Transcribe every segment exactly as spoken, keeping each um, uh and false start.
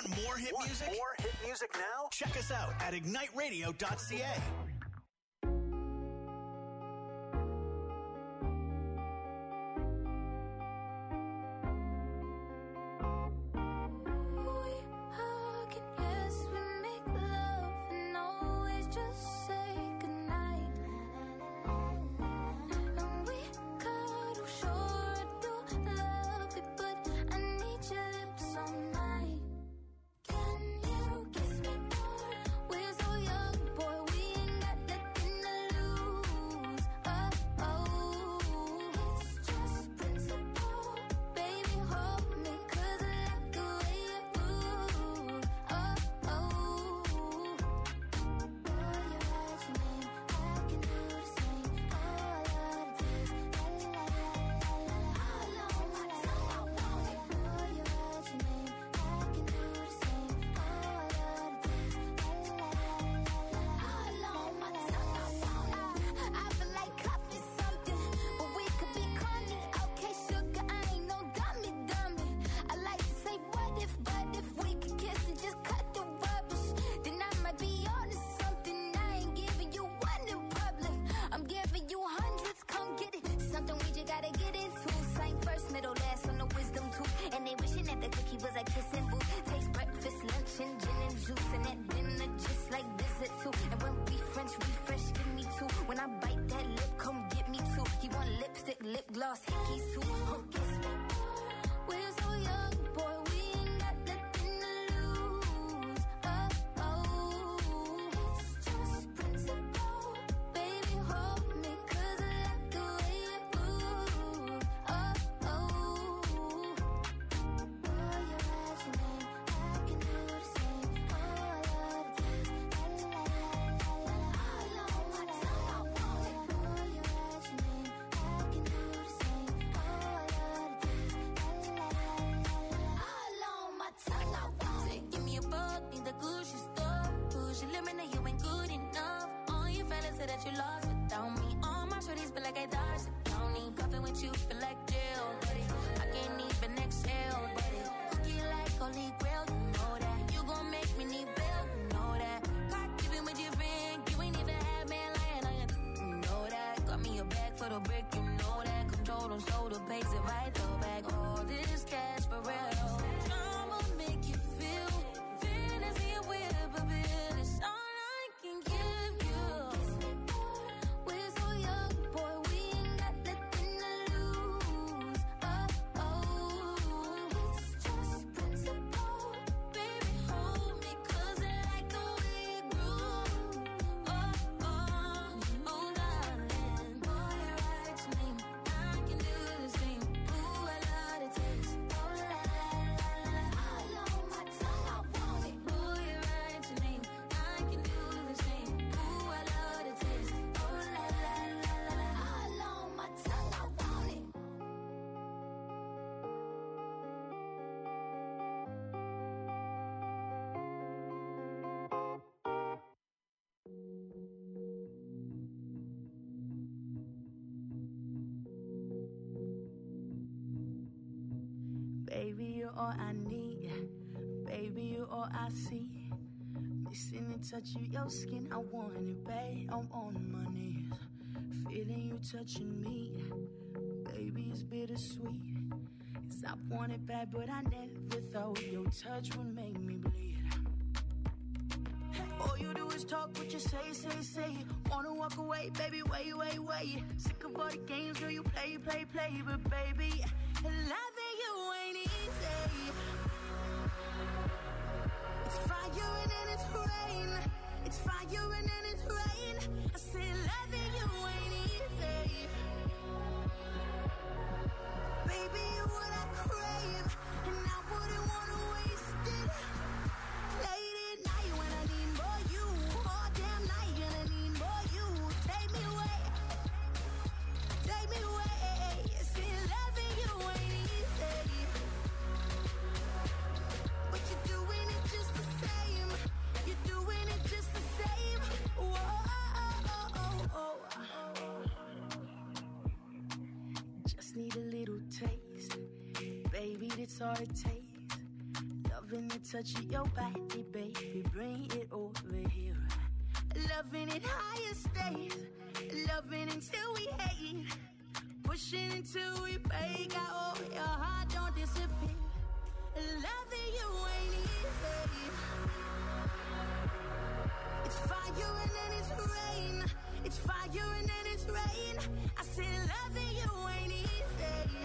Want more hit Want music? more hit music now? Check us out at ignite radio dot c a. Baby, you're all I need. Baby, you're all I see. Missing the touch of your skin, I want it, babe. I'm on my knees, feeling you touching me. Baby, it's bittersweet, 'cause I want it bad, but I never thought your touch would make me bleed. All you do is talk what you say, say, say. Wanna walk away, baby, wait, wait, wait. Sick of all the games, girl, you play, play, play. But baby, loving you ain't easy. It's fire and then it's rain. It's fire and then it's rain. I say loving you ain't easy. Baby, you're what I crave, and I wouldn't wanna waste it. Late at night when I need more you, all damn night and I need more you. Take me away, take me away. See, loving you ain't easy, but you're doing it just the same. You're doing it just the same. Whoa, just need a little taste, baby. That's all it takes. Love Loving the touch of your body, baby, bring it over here. Loving it higher stays, loving until we hate, pushing until we break out. Oh, your heart don't disappear. Loving you ain't easy. It's fire and then it's rain. It's fire and then it's rain. I said loving you ain't easy.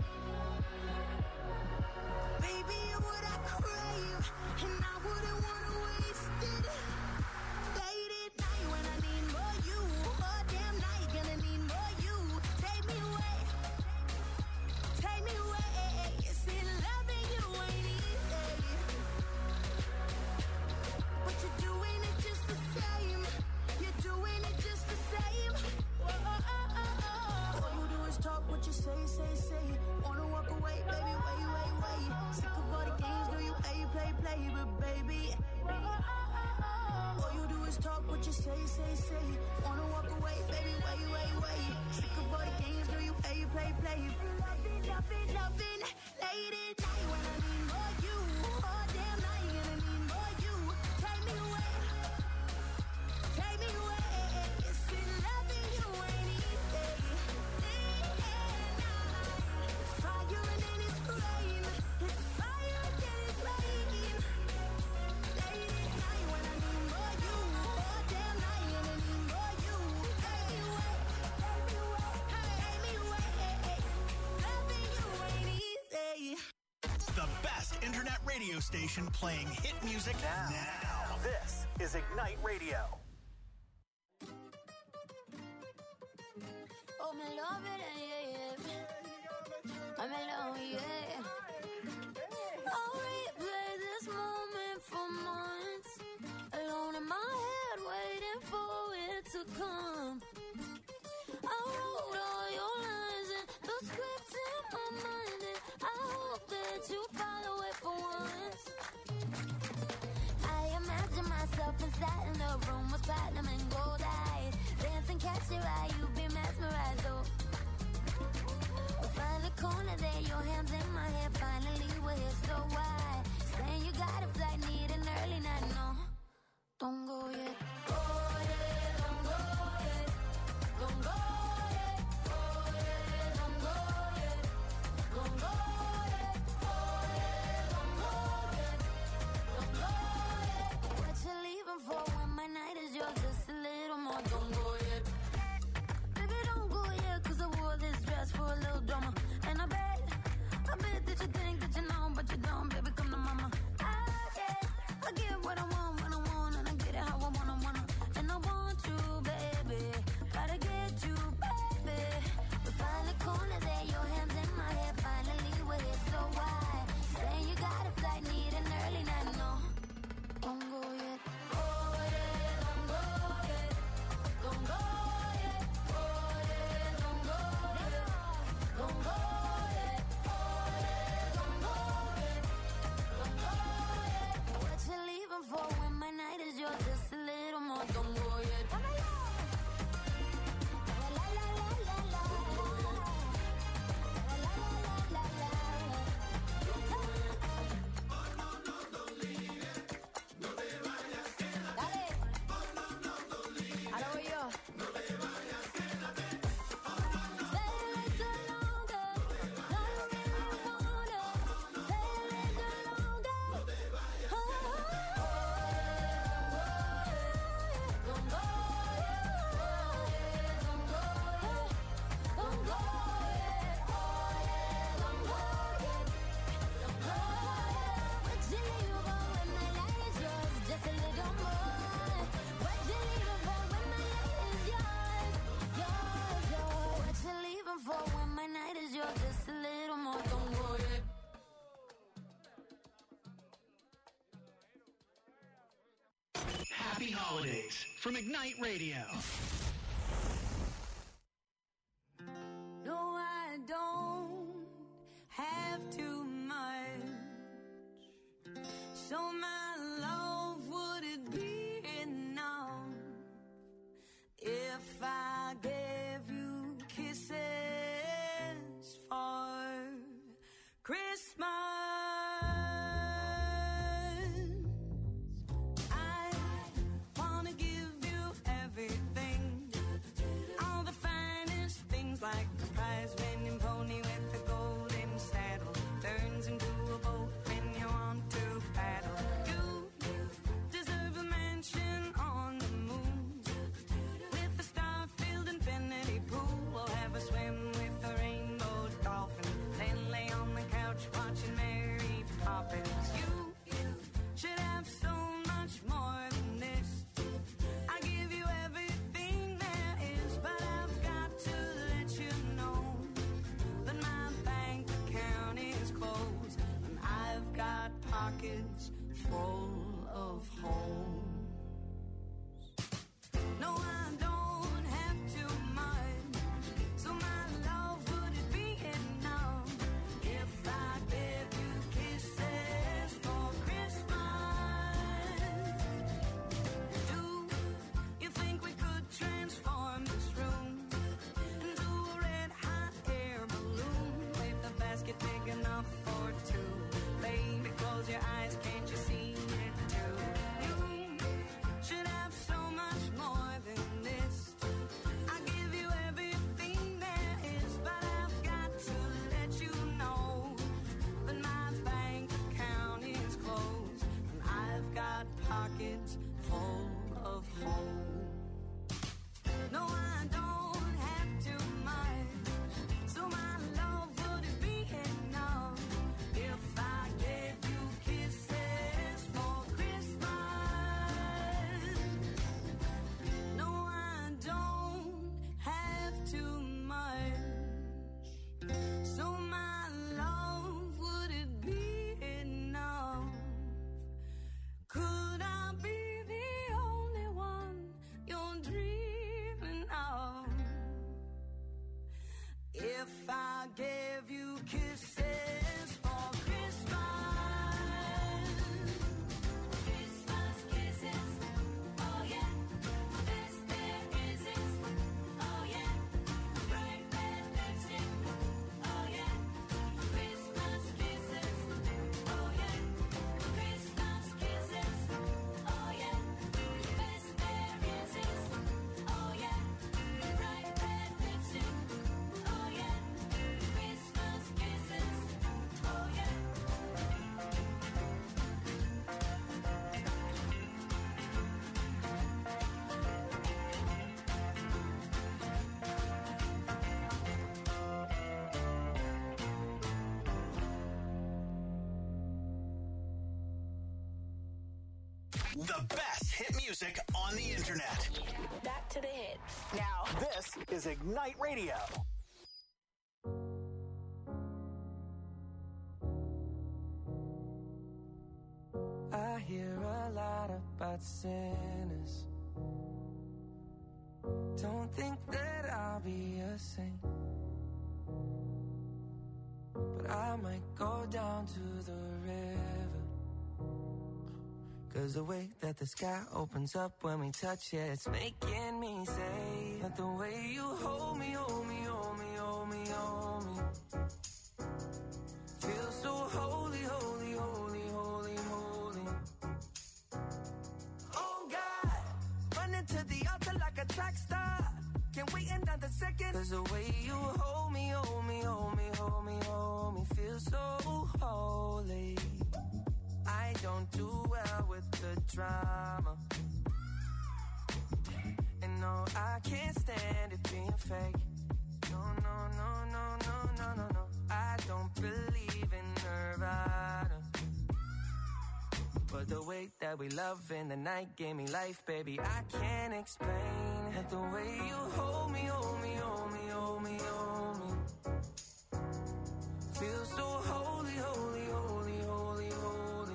Baby, you're what I crave, and I wouldn't wanna waste it. Late at night when I need more you, all damn night gonna need more you. Take me away, take me away. You see, loving you ain't easy, but you're doing it just the same. You're doing it just the same. Whoa, oh, oh, oh, oh. All you do is talk what you say, say, say. Wanna walk away, baby, wait, wait, wait. Sick of all the games, girl, you play, play, play, but baby, oh, oh, oh, oh. All you do is talk what you say, say, say. Wanna walk away, baby, wait, wait, wait. Sick of all the games, girl, you play, play, play. Loving, loving, loving. Late at night when I need more you, all damn night gonna need more you. Take me away, take me away. You see, loving you ain't easy. It's fire and then it's rain. It's fire and then it's rain. Late at night when I need more you, all damn night gonna need more you. Take me away, take me away, take me away. Loving you ain't easy. The best internet radio station playing hit music now. now. This is Ignite Radio. Oh, me love it, yeah, yeah. I'm alone, yeah. I'll replay this moment for months. Alone in my head, waiting for it to come. I wrote all your lines and the script in my mind, and I hope that you follow it for once. I imagine myself inside in the room with platinum and gold eyes. Dancing, catch your eye, you be mesmerized, though. We find the corner there, your hands in my hair. Finally, we're here, so why? Saying you got a flight, need an early night, no. Don't go yet. Go yet, don't go yet. Don't go yet. Go yet, don't go yet. Don't go yet. Go yet, don't go yet. Don't go yet. What you leaving for when my night is yours? Just a little more. Don't go yet. Baby, don't go yet, 'cause I wore this dress for a little drama. And I bet, I bet that you think that you know, but you don't. Baby, come to mama. I get, I get what I want when I want, and I get it how I wanna, wanna. And I want you, baby. Gotta get you, baby. We find the corner there, your hands in my hair. Finally, we're here, so why? Saying you got a flight, need an early night, no. Don't go yet. Go yet, don't go yet. Don't go yet. Go yet, don't go yet. Don't go yet. Go yet, don't go yet. Don't go yet. What you leaving for when my night is yours? Just a little more. Don't go yet. La la la la la la. La la la la la la. Dale. Ahora voy yo. Stay a little longer. No, you really wanna. Stay a little longer. Oh, don't go yet. Don't go yet. Don't go yet. Oh, yeah, don't go yet. Don't go yet. What you leaving for when my light is yours? Just a little more. What you leaving for when my light is yours? Yours, yours. What you leaving for when my night is yours? Just a little more. Don't go yet. Happy holidays from Ignite Radio. No, I don't have too much. So my love, would it be enough if I gave you kisses for Christmas? pockets full of holes. No, I don't have too much, so my love would it be enough if I gave you kisses for Christmas? Do you think we could transform this room into a red hot air balloon? Leave the basket big enough for two. Baby, close your eyes, can't you see it too? You should have so much more than this. I give you everything there is, but I've got to let you know that my bank account is closed and I've got pockets full of holes. No, I don't have too much, so my love would it be enough if I gave you kisses for Christmas? No, I don't have too much, so my love would it be enough? Could I be the only one you're dreaming of? If I gave you kisses for Christmas. Christmas kisses, oh yeah. Best there is is, oh yeah. Bright red lipstick, oh yeah. Christmas kisses, oh yeah. Christmas kisses, oh yeah. Best there is is, oh yeah. Bright red lipstick, oh yeah. Christmas kisses, oh yeah. The best hit music on the internet. Back to the hits. Now, this is Ignite Radio. I hear a lot about sinners. Don't think that I'll be a saint, but I might go down to the river. Cause the way that the sky opens up when we touch it, it's making me say that the way you hold me, hold me, hold me, hold me, hold me, feels so holy, holy, holy, holy, holy. Oh God, running to the altar like a track star. Can't wait another second. Cause the way you hold me, hold me, hold me, hold me, hold me, feels so holy. I don't do well with the drama, and no, I can't stand it being fake. No, no, no, no, no, no, no, no. I don't believe in Nirvana, but the way that we love in the night gave me life, baby. I can't explain that the way you hold me, hold me, hold me, hold me, hold me, feels so holy, holy, holy, holy, holy.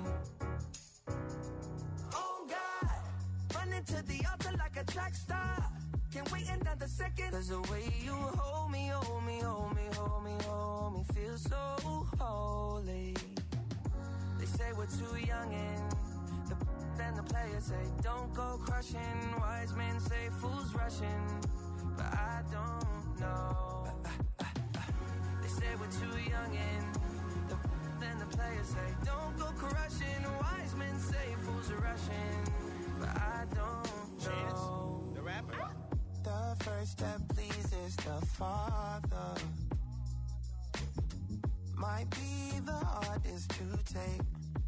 Oh God, running to the altar like a track star. Can't wait another second. Cause the way you hold me, hold me, hold me, hold me, hold me, feels so holy. They say we're too young and the then the players say don't go crushing. Wise men say fools rushing, but I don't know. They say we're too young and the then the players say don't go crushing. Wise men say fools are rushing, but I don't know. The rapper. The first step pleases the Father. Might be the hardest to take,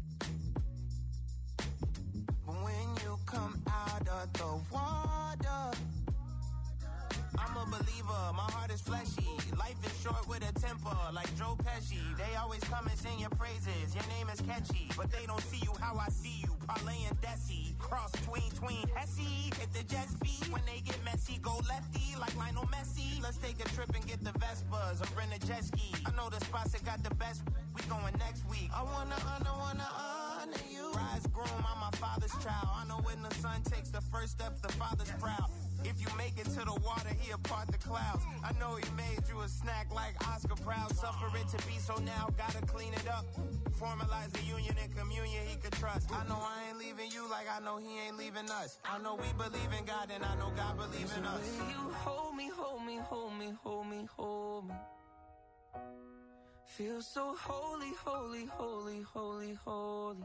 but when you come out of the water, I'm a believer, my heart is fleshy. Life is short with a temper, like Joe Pesci. They always come and sing your praises, your name is catchy, but they don't see you how I see you. Parlay and Desi, cross tween, tween, Hesse. Hit the jet speed, when they get messy, go lefty, like Lionel Messi. Let's take a trip and get the Vespas, or rent a jet ski. I know the spots that got the best, we going next week. I wanna honor, wanna honor none of you. Rise groom, I'm my father's child. I know when the son takes the first steps, the father's proud. If you make it to the water, he'll part the clouds. I know he made you a snack like Oscar Proud. Suffer it to be, so now gotta clean it up. Formalize the union and communion he could trust. I know I ain't leaving you like I know he ain't leaving us. I know we believe in God and I know God believes in us. You hold me, hold me, hold me, hold me, hold me. Feel so holy, holy, holy, holy, holy.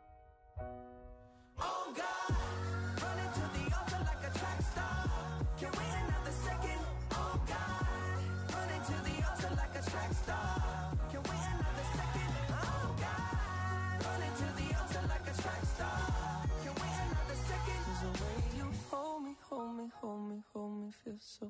Oh God, running to the altar like a track star. Can't wait another second. Oh God, running to the altar like a track star. Can't wait another second. Oh God, running to the altar like a track star. Can't wait another second. 'Cause the way you hold me, hold me, hold me, hold me, feel so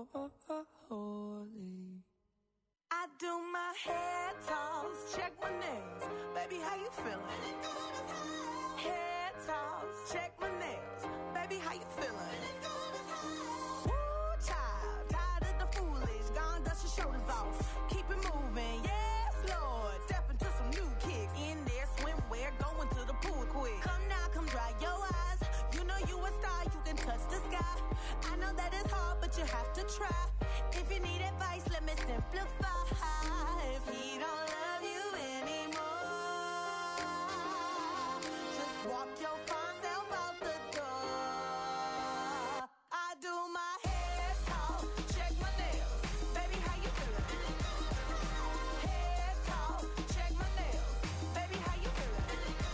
holy. I do my hair toss, check my nails. Baby, how you feeling? Hair toss, check my nails. Baby, how you feeling? Woo, child, tired of the foolish. Gone, dust your shoulders off. Keep it moving, yes, Lord. Step into some new kicks. In there, swimwear, going to the pool quick. Come now, come dry your eyes. You know you a star, you can touch the sky. I know that it's hard, but you have to try. If you need advice, let me simplify. If he don't love you anymore, just walk your fine self out the door. I do my hair talk, check my nails. Baby, how you feeling? Hair talk, check my nails. Baby, how you feeling?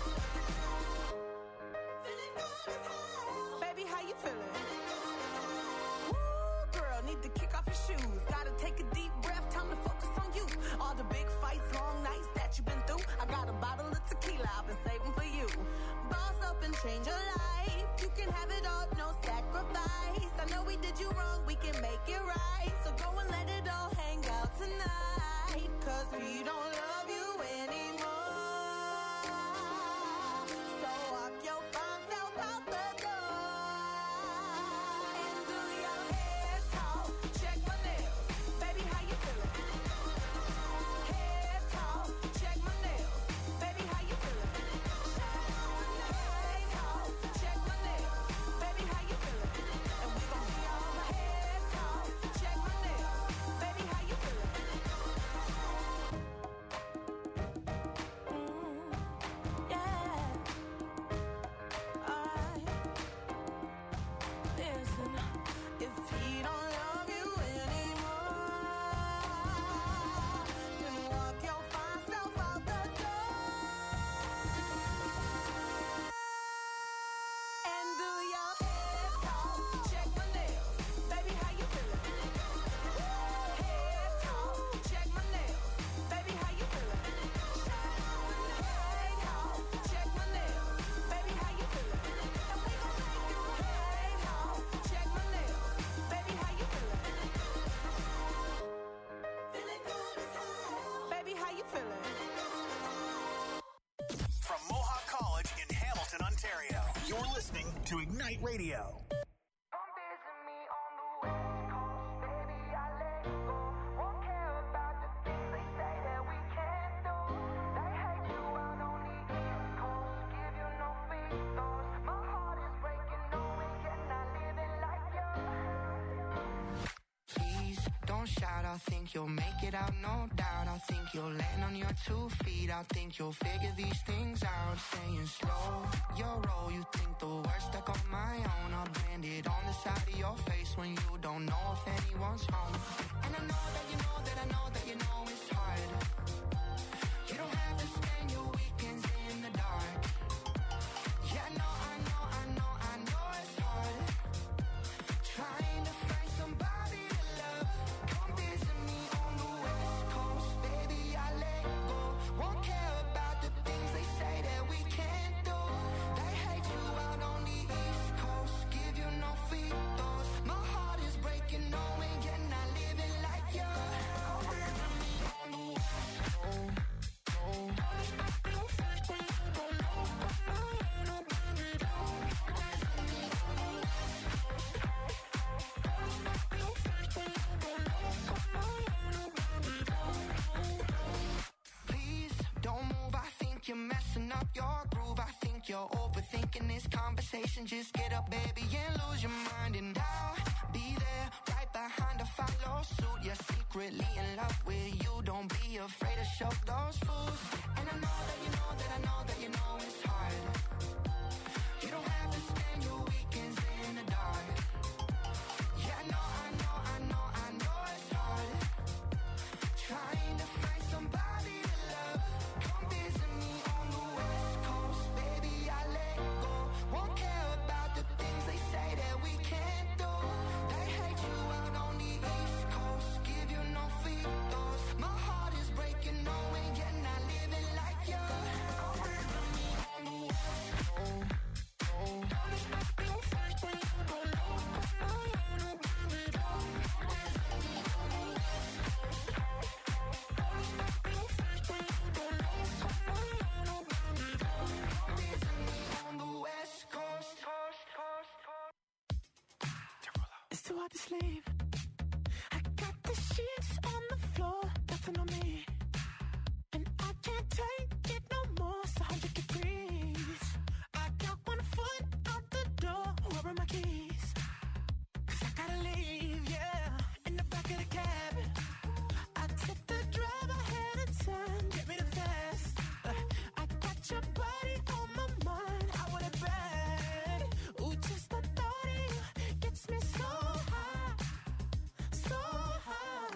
Feeling good as hell. Baby, how you feeling? Need to kick off your shoes. Gotta take a deep breath. Time to focus on you. All the big fights, long nights that you've been through. I got a bottle of tequila I've been saving for you. Boss up and change your life. You can have it all, no sacrifice. I know we did you wrong, we can make it right. So go and let it all hang out tonight. 'Cause we don't love you anymore. So walk your fine self out the door. And do your hair talk, check my nails. Baby, how you feeling? Hair talk, check my nails. Baby, how you feeling? Hair talk, check my nails. Baby, how you feeling? And we gon' be all hair talk, check my nails. Baby, how you feeling? Mm, yeah. Alright. Listen, if he don't love you anymore, then walk your fine self out the door. And do your hair talk, check my nails. Baby, how you feeling? Hair talk, check my nails. Baby, how you feeling? Hair talk, check my nails. Baby, how you feeling? And we gon' make you hair talk, check my nails. Baby, how you feeling? Feeling good as hell. Baby, how you feeling? From Mohawk College in Hamilton, Ontario, you're listening to Ignite Radio. Come visit me on the West Coast, baby, I let go. Won't care about the things they say that we can't do. They hate you out on the East Coast, give you no free throws. My heart is breaking, knowing you're not living like you. Please don't shout, I think you'll make it out, no doubt. I think you'll land on your two feet. I think you'll figure these things out. Staying slow, your roll. You think the worst stuck on my own. I'll brand it on the side of your face when you don't know if anyone's home. And I know that you know that I know that you know it's hard. You don't have to spend your weekends in the dark. Yeah, I know, I know, I know, I know it's hard. Trying to find somebody to love. Come visit me on the West Coast, baby, I let go. Won't care about the things they say that we can't do. They hate you out on the East Coast, give you no free throws. My heart is breaking, knowing you're not living like you. Come visit me on you're overthinking this conversation. Just get up, baby, and lose your mind. And I'll be there, right behind to follow suit. You're secretly in love with you. Don't be afraid to show those fools. And I know that you know that I know that you know it's hard. You don't have to spend your weekends in the dark. Yeah, I know, I know, I know, I know it's hard. Trying to find somebody to love. Come visit me on the West Coast, baby, I let go. Won't care about the things they say that we can't do. They hate you out on the East Coast, give you no free throws. My heart is breaking, knowing you're not living like you. Come visit me on the West Coast. It's too hard to sleep. I got the sheets on the floor, nothing on me. And I can't take it no more, it's a hundred degrees. I got one foot out the door, where are my keys? Cause I gotta leave, yeah, in the back of the cab. I took the drive ahead of time, get me the fast. uh, I got your body on my mind, I want it bad. Ooh, just the thought of you gets me so high, so high.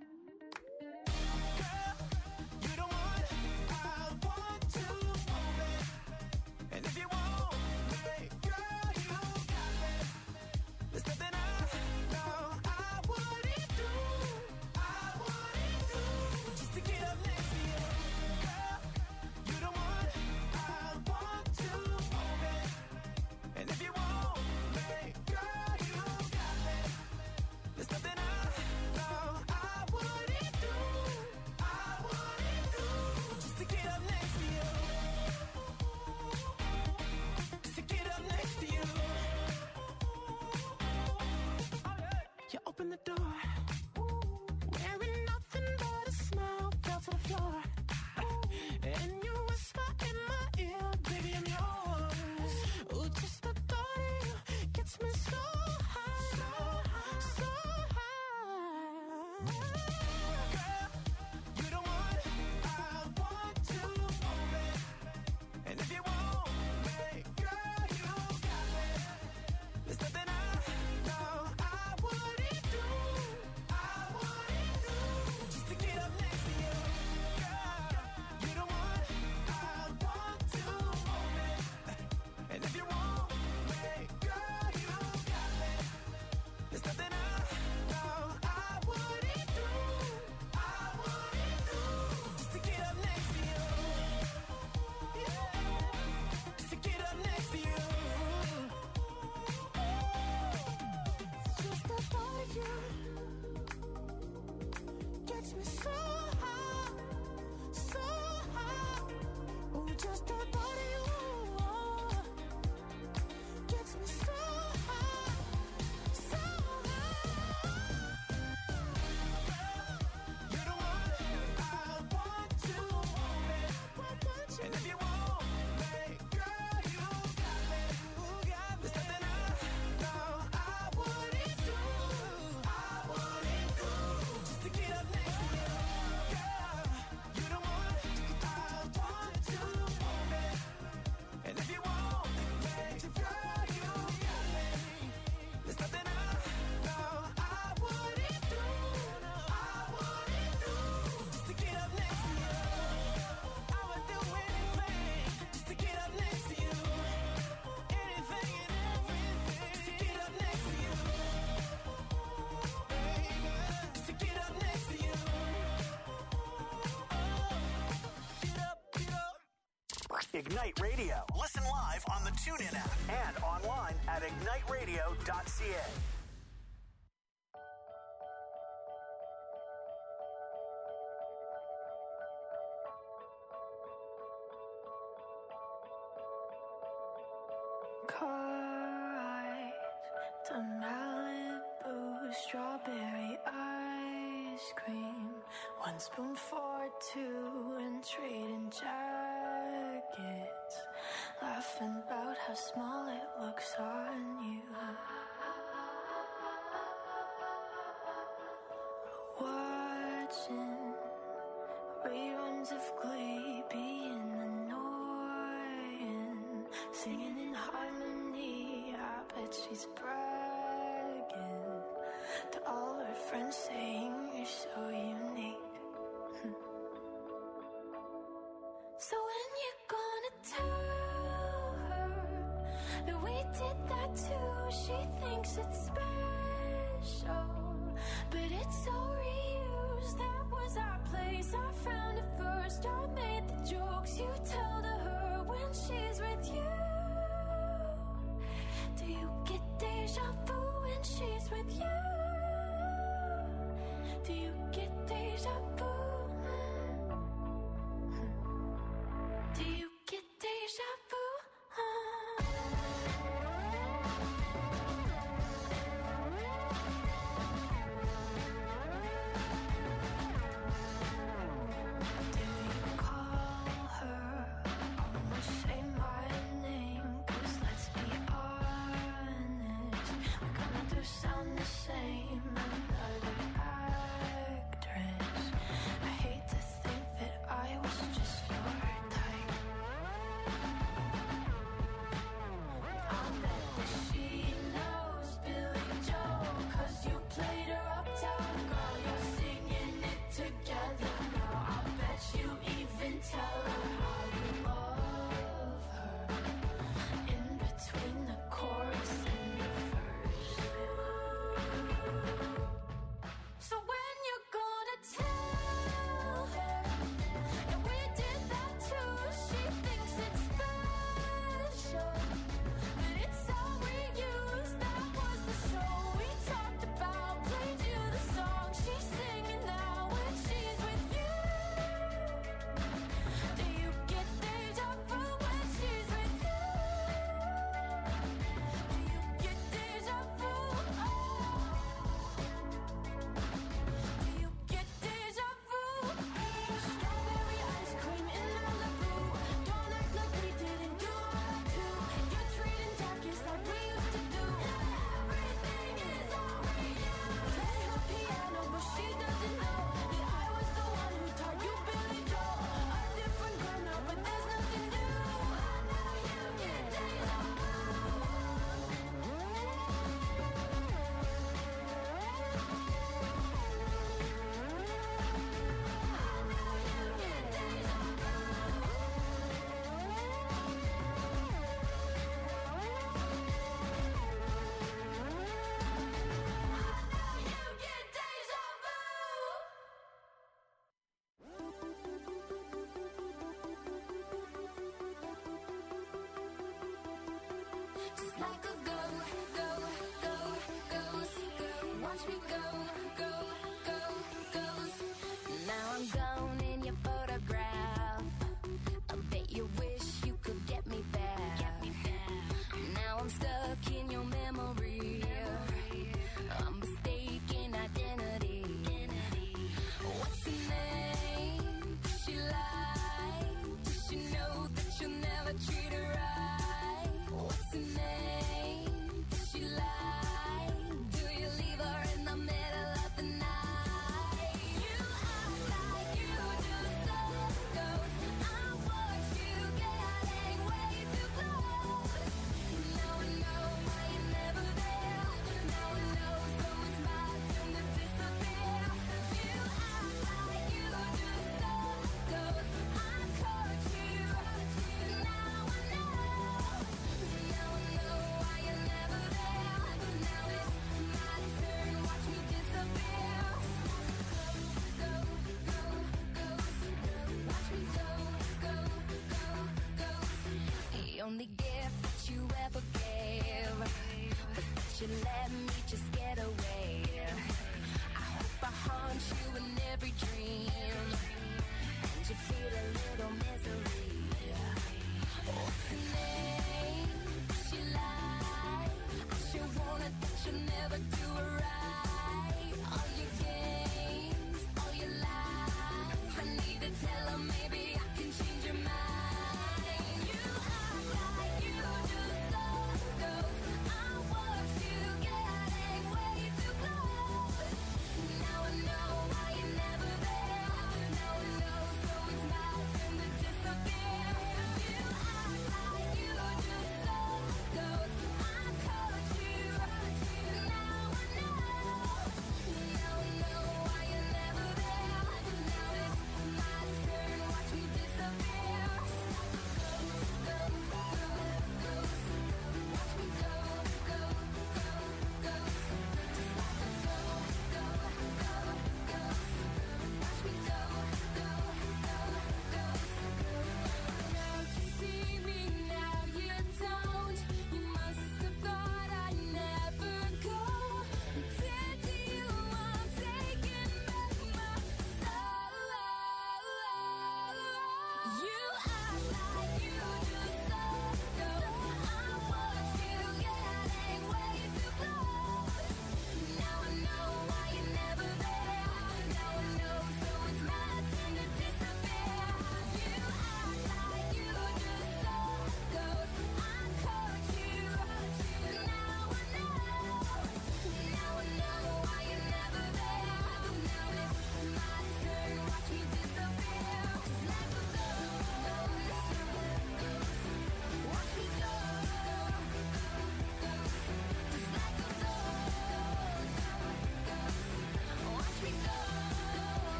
Girl, you the one I want to hold it. And if you want me, girl, you got me. There's nothing I know I wouldn't do, I wouldn't do, just to get up next to you. Girl, you the one I want to hold it. And if you want me, girl, you got me. There's nothing I know I wouldn't do, I wouldn't do, just to get up next to you. Just to get up next to you. You open the door, wearing nothing but a smile, fell to the floor. And you whisper in my ear, baby, I'm yours. Ooh, just the thought of you gets me so high, so high. Girl, you the one I want to hold it. And if you want me, girl, you got me. There's nothing I know I wouldn't do, I wouldn't do, just to get up next to you. Girl, you the one I want to hold it. And if you want me, girl, you got me. There's nothing I know I wouldn't do, I wouldn't do, just to get up next to you. Yeah, just to get up next to you. Just the thought of you gets me so high, so high. Oh, just the thought of you gets me so high, so high. You're the one I want to hold it. And if you want me, girl, you got me. There's nothing I know I wouldn't do, I wouldn't do, just to get up next to you. Girl, you're the one I want to hold it. And if you want me, girl, you got me. There's nothing I know I wouldn't do, I wouldn't do, just to get up next to you. I would do anything just to get up next to you. Anything and everything just to get up next to you. Baby, just to get up next to you. Get up, get up. Ignite Radio. Listen live on the TuneIn app and online at ignite radio dot c a. Car ride to Malibu, strawberry ice cream, one spoon for two, and trading jackets. laughing about how small it looks on you. Watching reruns of Glee, being annoying, singing in harmony. I bet she's bragging to all her friends, saying you're so unique. So when you gonna tell her that we did that too? She thinks it's special, but it's so reused. That was our place, I found it first. I made the jokes you tell to her when she's with you. Do you get deja vu when she's with you? Do you get deja vu? Do you get deja vu? Do you call her? Almost say my name, 'cause let's be honest, we kinda do sound the same. Another actress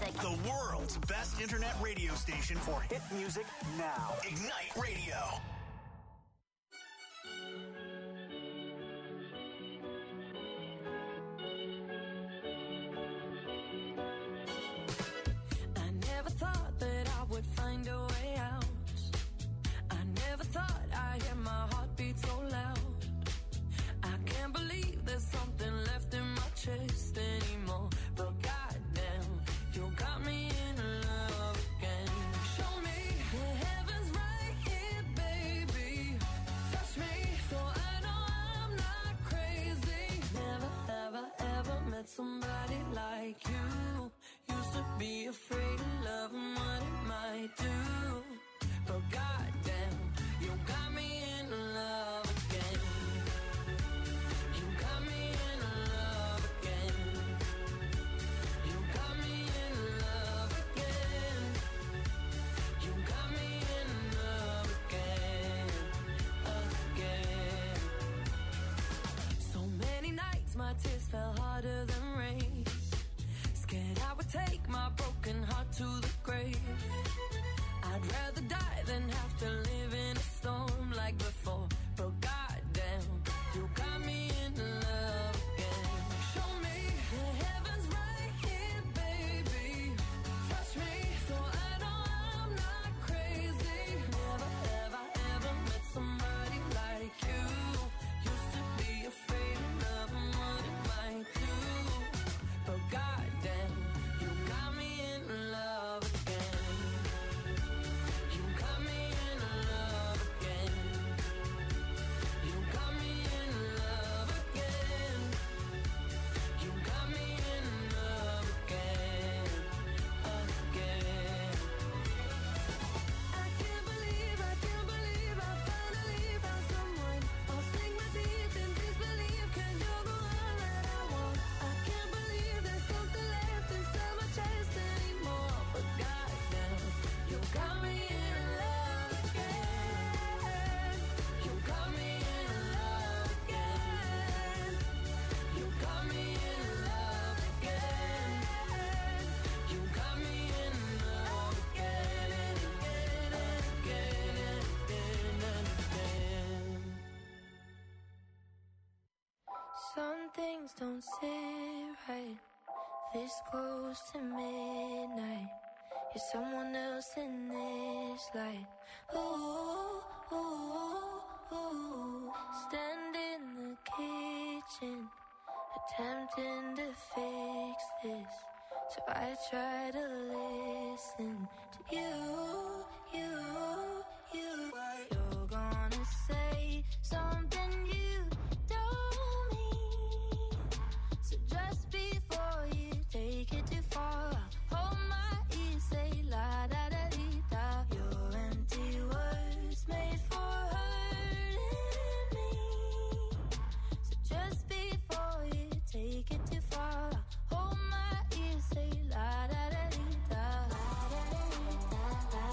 music. The world's best internet radio station for hit music now. Ignite Radio. I never thought that I would find a way out. I never thought I'd hear my heartbeat so loud. I can't believe there's something left in my chest anymore. But goddamn, you got me in love again. Show me the heavens right here, baby. Touch me so I know I'm not crazy. Never, ever, ever met somebody like you. Used to be afraid of love and what it might do. But goddamn, you got me in love again. You got me in love again. You got me in love again. You got me in love again, again. So many nights my tears fell harder than rain. Scared I would take my broken heart to the grave. I'd rather die than have to live in a storm like before. But goddamn, you got me in love again. Show me the heavens right here, baby. Touch me so I know I'm not crazy. Never, ever, ever met somebody like you. Used to be afraid of love and what it might do. But goddamn, you got me in love again. You got me in love again. You got me in love again. You got me in love again, again. I can't believe, I can't believe I finally found someone. I'll sink my teeth in disbelief 'cause you're the one that I want. I can't believe there's something left inside my chest anymore. But goddamn, you got me in love again. You got me in love again. You got me in love again. You got me in love again and again and again and again and again. Some things don't sit right this close to midnight. You're someone else in this light. Ooh, ooh, ooh. Stand in the kitchen, attempting to fix this. So I try to listen to you, you, you. You're gonna say something you don't mean. So just before you take it too far, hold my ear, say la da da dee da. Your empty words made for hurting me. So just before you take it too far, hold my ear, say la da da dee da. La da da dee da, la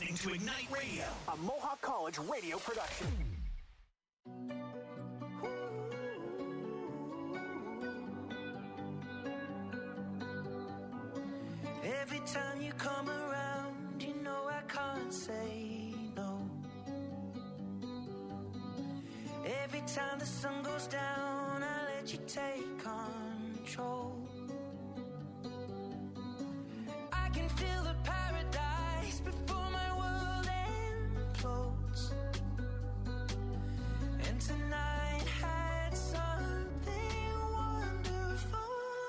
listening to Ignite Radio, a Mohawk College radio production. Every time you come around, you know I can't say no. Every time the sun goes down, I let you take control. I can feel the paradise before my world implodes. And tonight had something wonderful.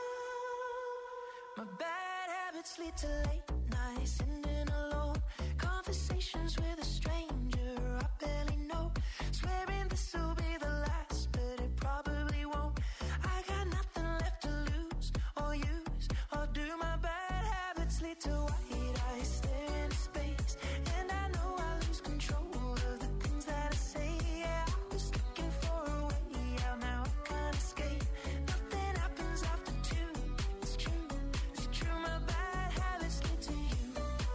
My bad habits lead to late nights, sitting alone, conversations with a stranger I barely know, swearing this will be the last, but it probably won't. I got nothing left to lose or use or do. My bad habits lead to white eyes, stare into space, and I know I lose control of the things that I say. Yeah, I was looking for a way out, now I can't escape. Nothing happens after two. It's true, it's true. My bad habits lead to you.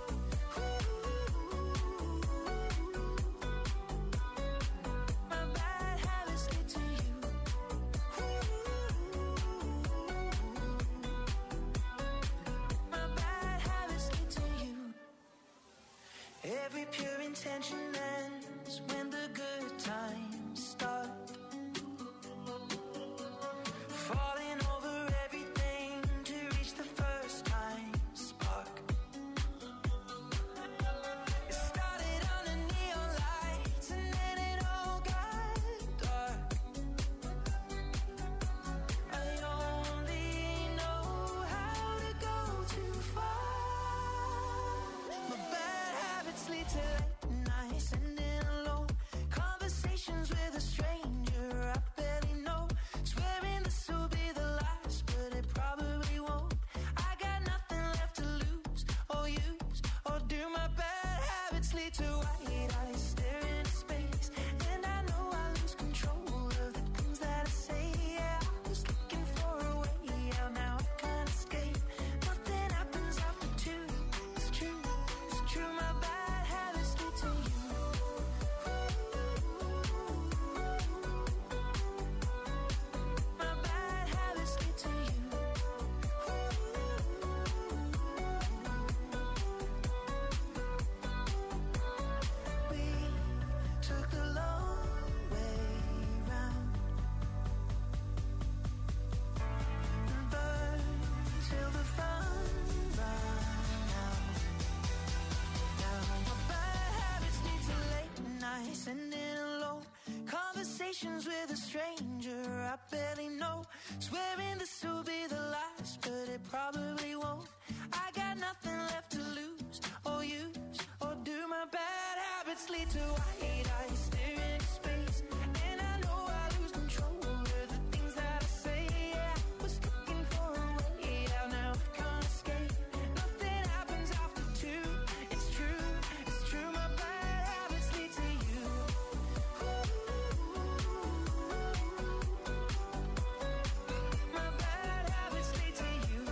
My bad habits lead to you. My bad habits lead to you. Every pure intention ends when the good times start. Falling over everything to reach the first time spark. It started on the neon lights and then it all got dark. I only know how to go too far. My bad habits lead to late nights, sitting alone, conversations with a stranger I barely know, swearing this will be the last, but it probably won't. I got nothing left to lose or use or do. My bad habits lead to white eyes, stare into space, and I know I lose control of the things that I say. Yeah, I was looking for a way out, now I can't escape. Nothing happens after two. It's true, it's true. My bad habits lead to you. My bad habits lead to you. We took the long way round and burned till the fun ran out. Now my bad habits lead to late nights, sitting alone, conversations with a stranger I barely know, swearing this will be the last, but it probably won't. I got nothing left to lose or use or do. My bad habits lead to white eyes, stare into space, and I know I lose control of the things that I say. Yeah, I was looking for a way out, now I can't escape. Nothing happens after two. It's true, it's true. My bad habits lead to you. My bad habits lead to you.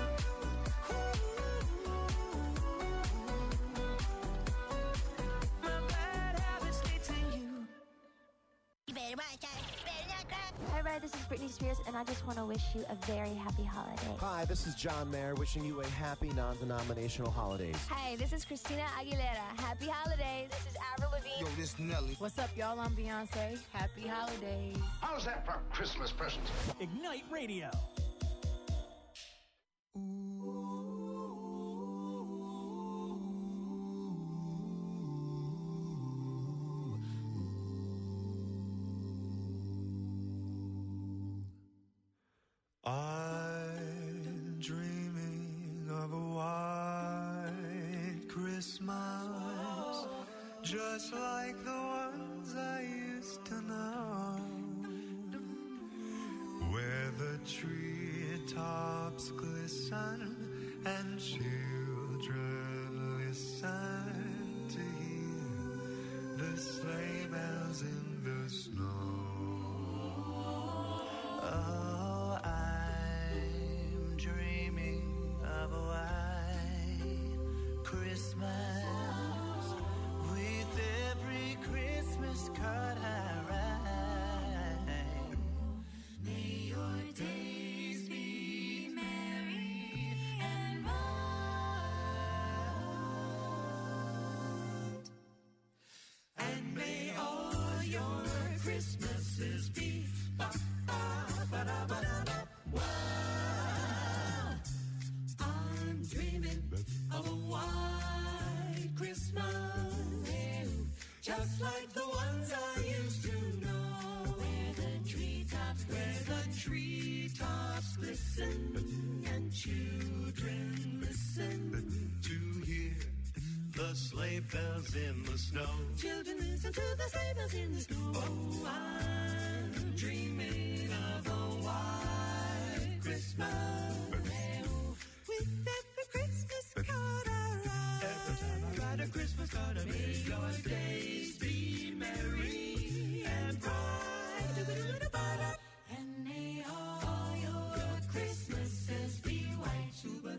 My bad habits lead to you. Hi, Red. This is Britney Spears, and I just want to wish you a very happy holiday. Hi, this is John Mayer wishing you a happy non-denominational holidays. Hi, this is Christina Aguilera. Happy holidays. This is Avril Lavigne. Yo, this Nelly. What's up, y'all? I'm Beyonce. Happy holidays. How's that for Christmas presents? Ignite Radio. I'm dreaming of a white Christmas, just like the ones I used to know, where the treetops glisten and children listen to hear the sleigh bells in the snow. Oh, I'm dreaming of a white Christmas, just like the ones I used to know. Where the treetops, where the treetops glisten, and children listen to hear the sleigh bells in the snow. Children listen to the sleigh bells in the snow. Oh, I'm dreaming of a white Christmas. With every Christmas card I write, every time I write a Christmas card, I may your days be merry and bright. And may all your Christmases be white.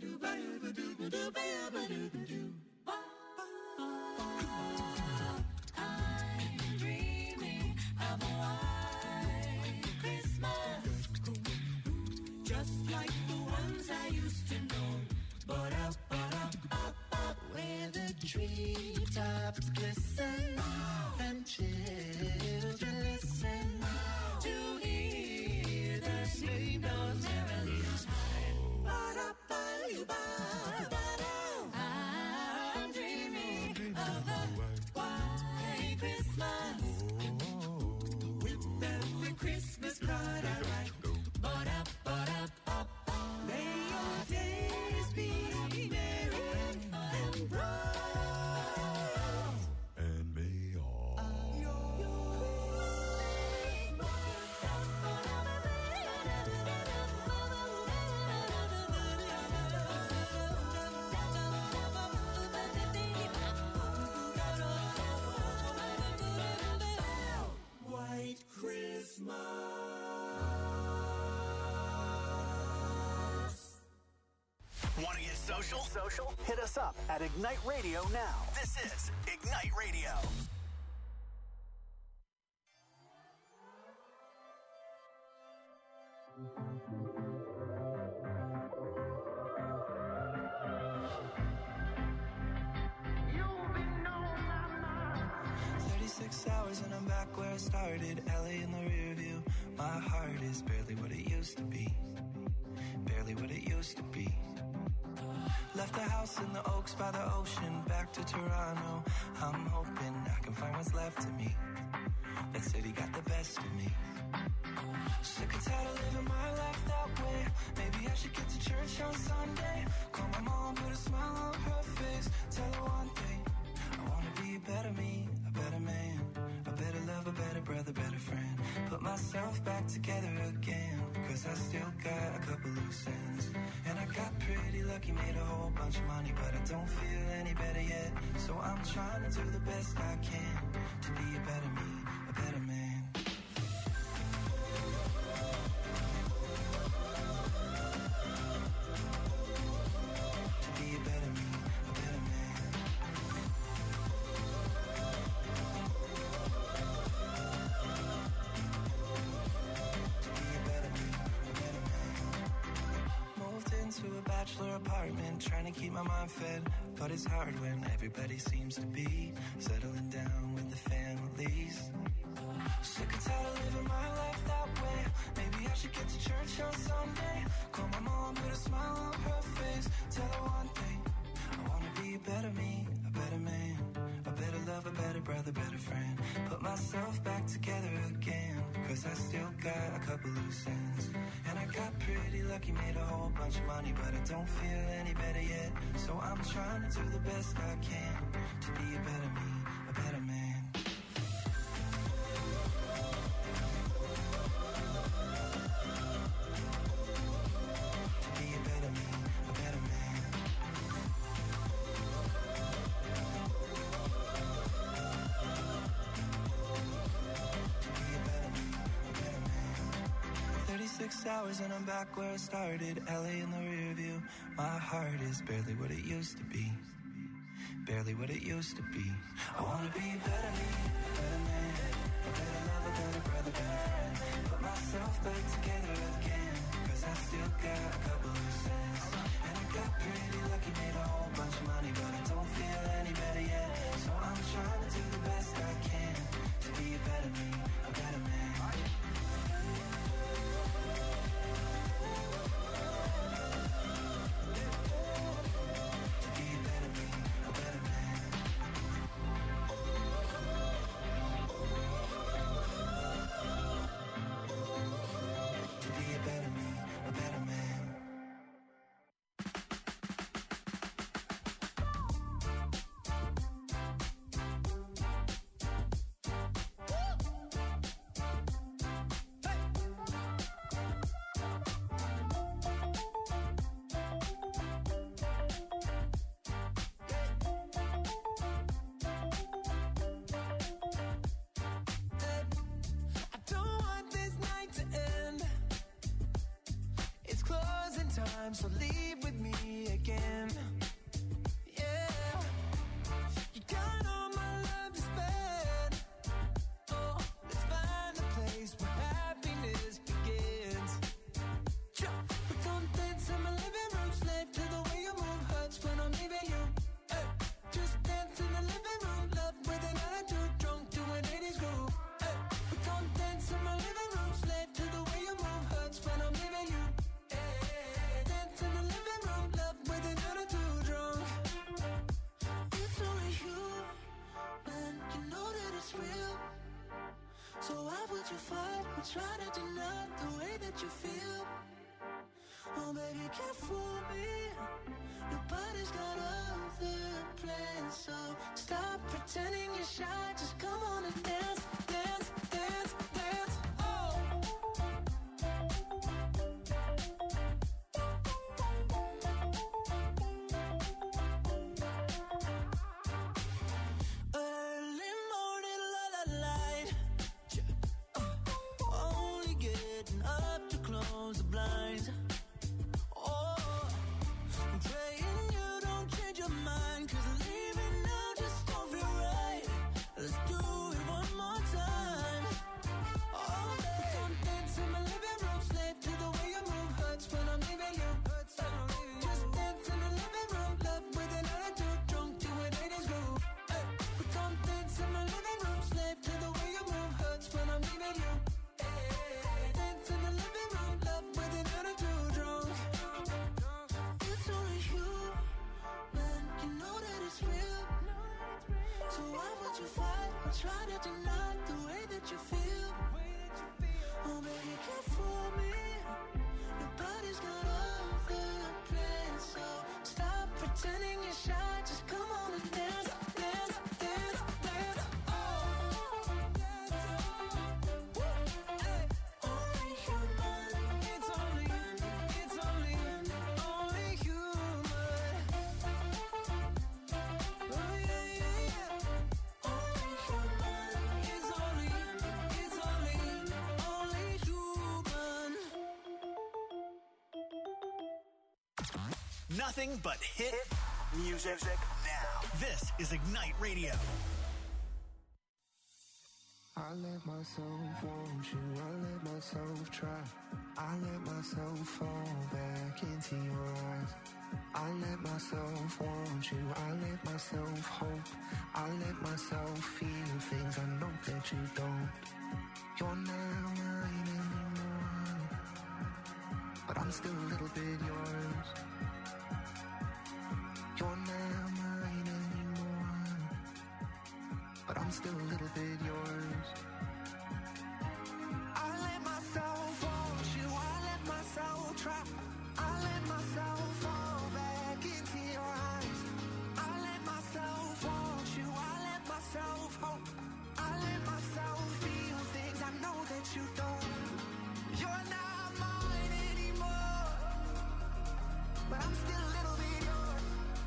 I'm dreaming of a white Christmas, just like the ones I used to know. But up, but up, up, up, where the treetops glisten, and children listen to hear the sleigh bells merrily chime. But up, but up, I'm dreaming of a white Christmas. With every Christmas card I write. But up, but up, up, up, may your days be merry and bright. And may all White Christmas. Want to get social? Social? Hit us up at Ignite Radio now. This is Ignite Radio. thirty-six hours and I'm back where I started. L A in the rear view. My heart is barely what it used to be. Barely what it used to be. Left the house in the Oaks by the ocean, back to Toronto. I'm hoping I can find what's left of me. That city got the best of me. Sick and tired of living my life that way. Maybe I should get to church on Sunday. Call my mom, put a smile on her face. Tell her one thing, I wanna be a better me, a better man, a better lover, better brother, better friend. Put myself back together again, cause I still got a couple loose ends. And I got pretty lucky, made a whole bunch of money, but I don't feel any better yet. So I'm trying to do the best I can to be a better me, a better man. To be a better me, a better man. To be a better me, a better man. Moved into a bachelor apartment, trying to keep my mind fed, but it's hard when everybody seems to be settling down with the families. Sick and tired of living my life that way. Maybe I should get to church on Sunday. Call my mom, put a smile on her face. Tell her one thing, I wanna be a better me, a better man, a better lover, better brother, better friend. Put myself back together again, cause I still got a couple loose ends. And I got pretty lucky, made a whole bunch of money, but I don't feel any better yet. So I'm trying to do the best I can to be a better me, a better man. To be a better me, a better man. To be a better me, a better man. thirty-six hours and I'm back where I started. L A in the rear view. My heart is barely what it used to be. Barely what it used to be. I wanna be a better me, a better man, a better lover, better brother, better friend. Put myself back together again, cause I still got a couple loose ends. And I got pretty lucky, made a whole bunch of money, but I don't feel any better yet. So I'm trying to do the best I can to be a better me, a better man. To be a better me, a better man. time, so leave with me again. Yeah, you got all my love to spend. Oh, let's find a place where happiness begins. We gon' dance in my living room, slave to the way you move, hurts when I'm leaving you. Hey, just dance in the living room, love with an attitude, drunk to an eighties groove. Hey, we gon' dance in my living room, slave to the way you move, hurts when I'm leaving you. Hey, dance in the living room, love with an attitude, drunk. It's only you, man, you know that it's real. So why would you fight or try to deny the way that you feel? Oh baby, can't fool me. Your body's got other plans, so stop pretending you're shy. Just come on and dance, dance, dance, dance. Oh. Early morning, la la light. Only getting up to close the blinds. Oh, I'm praying you don't change your mind, 'cause leaving now just don't feel right. Let's do it one more time. Oh, we gon' dance in my living room, slave to the way you move, hurts when I'm leaving you. Just dance in the living room, love with an attitude, drunk to an eighties groove. Hey, we gon' dance in my living room, slave to the way you move, hurts when I'm leaving you. Hey, dance in the living room, love with an attitude, drunk. It's only you, man, you know that it's real. So why would you fight or try to deny the way that you feel? Oh baby, can't fool me. Your body's got other plans, so stop pretending you're shy. Just come on and dance, dance, dance, dance. Oh, hey, only human. It's only, it's only, only human. Oh yeah, yeah, yeah. Only human. It's only, it's only, only human. Nothing but hit music now. This is Ignite Radio. I let myself want you, I let myself try. I let myself fall back into your eyes. I let myself want you, I let myself hope. I let myself feel things I know that you don't. You're not mine anymore, but I'm still a little bit yours. You're not mine anymore, but I'm still a little bit yours. I let myself want you, I let myself try. I let myself fall back into your eyes. I let myself want you, I let myself hope. I let myself feel things I know that you don't. You're not mine anymore, but I'm still a little bit yours.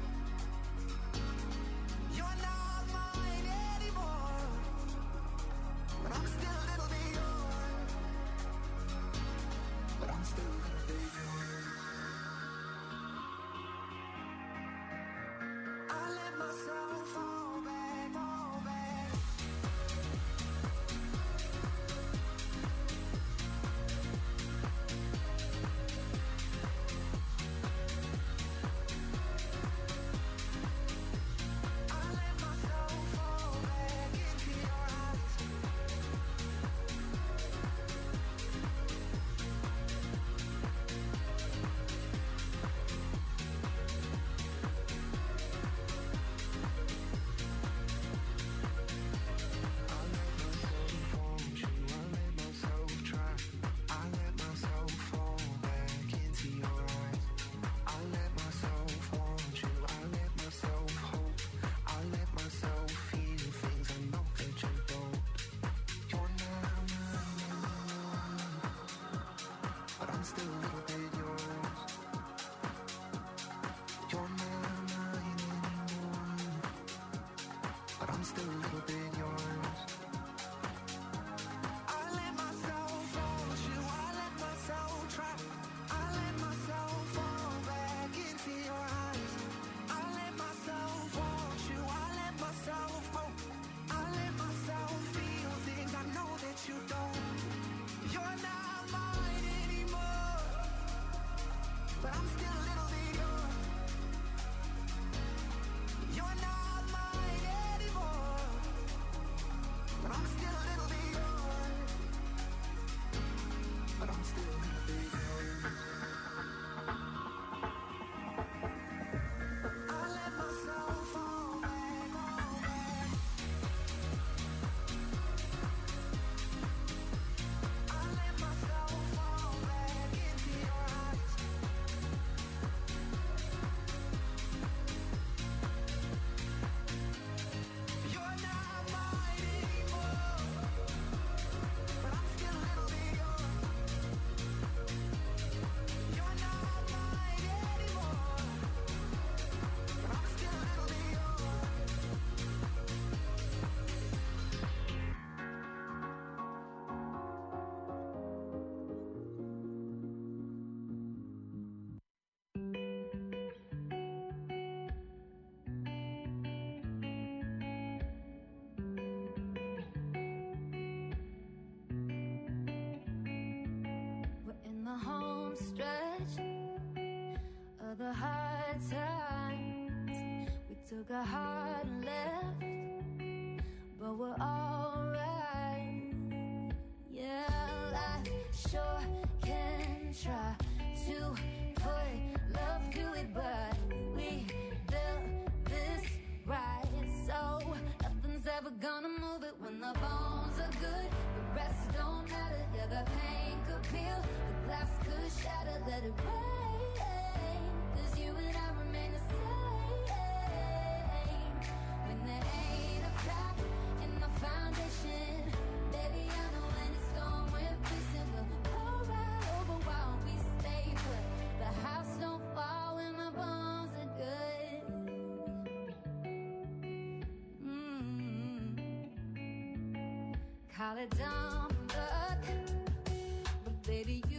You're not mine anymore, but I'm still a little bit yours. But I'm still a little bit yours. the home stretch of the hard times. We took a hard left, but we're alright. Yeah, life sure can try to put love to it, but we built this right, so nothing's ever gonna move it. When the bones are good, the rest don't matter. Yeah, the pain could peel, the glass could shatter. Let it rain, 'cause you and I remain the same. When there ain't a crack in the foundation, baby, I know when it's gone, we're fixing. We'll roll right over while we stay put. The house don't fall when the bones are good. Mm-hmm. Call it dumb luck, but baby,